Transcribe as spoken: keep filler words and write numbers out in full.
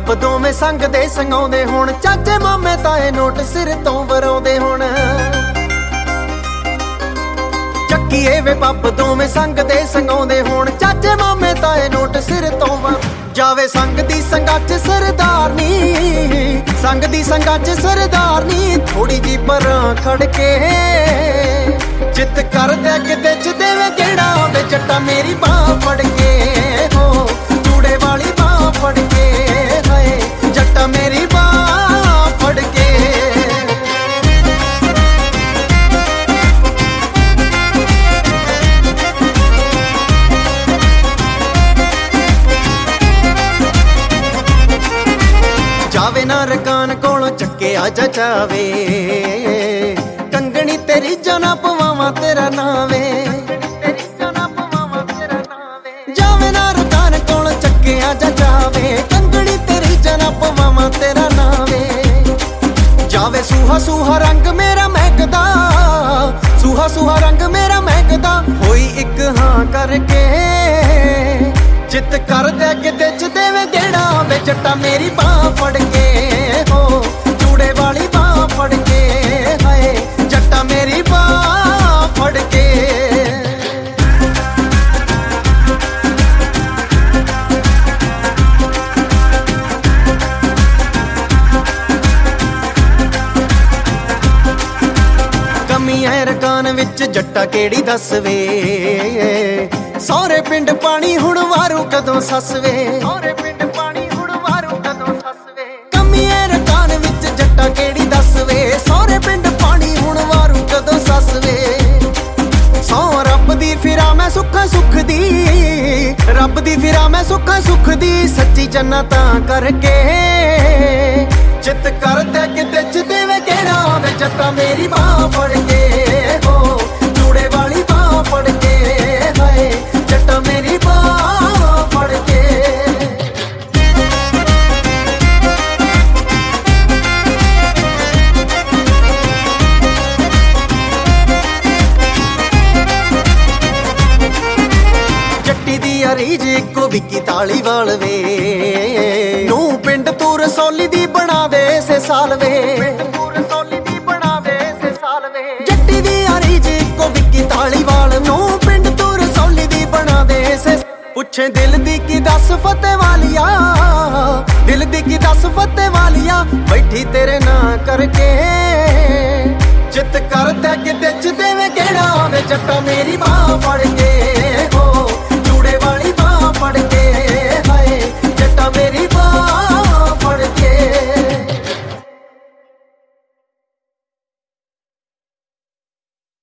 Pub ਦੋਵੇਂ ਸੰਗ ਦੇ ਸੰਗਾਉਂਦੇ ਹੁਣ, ਚਾਚੇ ਮਾਮੇ ਤਾਏ ਨੋਟ ਸਿਰ ਤੋਂ ਵਰਾਉਂਦੇ ਹੁਣ। ਚੱਕੀਏ ਵੇ ਪੱਬ ਦੋਵੇਂ ਸੰਗ ਦੇ ਸੰਗਾਉਂਦੇ ਹੁਣ, ਚਾਚੇ ਮਾਮੇ ਤਾਏ ਨੋਟ ਸਿਰ ਤੋਂ ਵਾ ਜਾਵੇ। ਸੰਗ ਦੀ ਸੰਗਾਂ ਚ ਸਰਦਾਰਨੀ, ਸੰਗ ਦੀ ਸੰਗਾਂ ਚ ਸਰਦਾਰਨੀ, ਥੋੜੀ ਜੀ ਪਰਾਂ ਖੜ ਕੇ ਚਿੱਤ ਕਰਦੇ ਕਿਤੇ ਚ ਦੇਵੇ ਕਿਹੜਾ ਵੇ ਜੱਟਾ ਮੇਰੀ ਬਾਹ ਫੜ ਕੇ। ਹੋ ਚੂੜੇ ਵਾਲੀ ਬਾਹ ਫੜ ਕੇ, ਹਾਏ ਜੱਟਾ ਮੇਰੀ ਬਾਹ ਫੜ ਕੇ। ਜਾਵੇ ਨਾ ਰਕਾਨ ਕੋਲੋਂ ਚੱਕਿਆ ਜਚਾਵੇ, ਕੰਗਣੀ ਤੇਰੀ ਜਨਾ ਪਵਾਵਾਂ ਤੇਰਾ ਨਾਵੇ। ਜਾਵੇ ਨਾ ਰਕਾਨ ਕੋਲੋਂ ਚੱਕਿਆ ਜਚਾਵੇ, ਕੰਗਣੀ ਤੇਰੀ ਜਨਾ ਪਵਾਵਾਂ ਤੇਰਾ ਨਾਵੇ। ਜਾਵੇ ਸੂਹਾ ਸੂਹਾ ਰੰਗ ਮੇਰਾ ਮਹਿਕਦਾ, ਸੂਹਾ ਸੂਹਾ ਰੰਗ ਮੇਰਾ ਮਹਿਕਦਾ, ਹੋਈ ਇੱਕ ਹਾਂ ਕਰਕੇ ਚਿੱਤ ਕਰਦੇ ਕਿਤੇ ਚ ਦੇਵੇ ਕਿਹੜਾ ਵੇ ਜੱਟਾ ਮੇਰੀ ਬਾਹ ਫੜ ਕੇ। ਹੋ ਚੂੜੇ ਵਾਲੀ ਬਾਹ ਫੜ ਕੇ, ਹਾਏ ਜੱਟਾ ਮੇਰੀ ਬਾਹ ਫੜ ਕੇ। ਕਮੀ ਐ ਰਕਾਨ ਵਿੱਚ ਜੱਟਾ ਕਿਹੜੀ ਦੱਸ ਵੇ, ਸਹੁਰੇ ਪਿੰਡ ਪਾਣੀ ਹੁਣ ਵਾਰੂ ਕਦੋਂ ਸੱਸ ਵੇ। ਸਹੁਰੇ ਪਿੰਡ ਪਾਣੀ ਹੁਣ ਵਾਰੂ ਕਦੋਂ ਸੱਸ ਵੇ। ਕਮੀ ਐ ਰਕਾਨ ਵਿੱਚ ਜੱਟਾ ਕਿਹੜੀ ਦੱਸ ਵੇ, ਸਹੁਰੇ ਪਿੰਡ ਪਾਣੀ ਹੁਣ ਵਾਰੂ ਕਦੋਂ ਸੱਸ ਵੇ। ਸੌ ਰੱਬ ਦੀ ਫਿਰਾਂ ਮੈਂ ਸੁੱਖਾਂ ਸੁੱਖ ਦੀ, ਰੱਬ ਦੀ ਫਿਰਾਂ ਮੈਂ ਸੁੱਖਾਂ ਸੁੱਖ ਦੀ, ਸੱਚੀ ਚੰਨਾ ਤਾਂ ਕਰਕੇ ਚਿੱਤ ਕਰਦੇ ਕਿਤੇ ਚ ਦੇਵੇ ਕਿਹੜਾ ਵੇ ਜੱਟਾ ਮੇਰੀ ਬਾਹ ਫੜ ਕੇ। ਹੋ ਚੂੜੇ ਵਾਲੀ ਬਾਹ ਫੜ ਕੇ, ਹਾਏ ਜੱਟਾ ਮੇਰੀ ਬਾਹ ਫੜ ਕੇ। ਜੱਟੀ ਦੀ ਅਰੀਜ ਇੱਕੋ ਵਿੱਕੀ ਧਾਲੀਵਾਲ ਵੇ, ਨੂੰ ਪਿੰਡ ਤੂੰ ਰਸੌਲੀ ਦੀ ਬਣਾ ਦੇ ਇਸੇ ਸਾਲ ਵੇ। ਜੱਟੀ ਦੀ ਅਰੀਜ ਇੱਕੋ ਵਿੱਕੀ ਧਾਲੀਵਾਲ, ਨੂੰ ਪਿੰਡ ਤੂੰ ਰਸੌਲੀ ਦੀ ਬਣਾ ਦੇ ਇਸੇ। ਪੁੱਛੇ ਦਿਲ ਦੀ ਕੀ ਦੱਸ ਫਤਿਹ ਵਾਲੀਆ, ਦਿਲ ਦੀ ਕੀ ਦੱਸ ਫਤਿਹ ਵਾਲੀਆ, ਬੈਠੀ ਤੇਰੇ ਨਾਂ ਕਰਕੇ ਚਿੱਤ ਕਰਦਾ ਕਿਤੇ ਚ ਦੇਵੇ ਕਿਹੜਾ ਵੇ ਜੱਟਾ।